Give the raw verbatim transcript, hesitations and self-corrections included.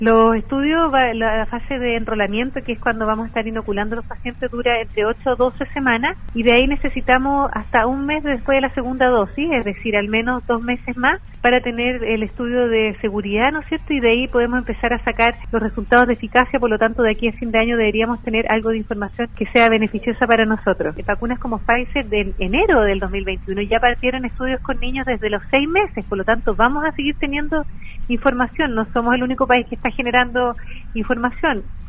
Los estudios, la fase de enrolamiento, que es cuando vamos a estar inoculando a los pacientes, dura entre ocho a doce semanas, y de ahí necesitamos hasta un mes después de la segunda dosis, es decir, al menos dos meses más, para tener el estudio de seguridad, ¿no es cierto? Y de ahí podemos empezar a sacar los resultados de eficacia. Por lo tanto, de aquí a fin de año deberíamos tener algo de información que sea beneficiosa para nosotros. Vacunas como Pfizer de enero del dos mil veintiuno ya partieron estudios con niños desde los seis meses, por lo tanto vamos a seguir teniendo información. No somos el único país que está generando información.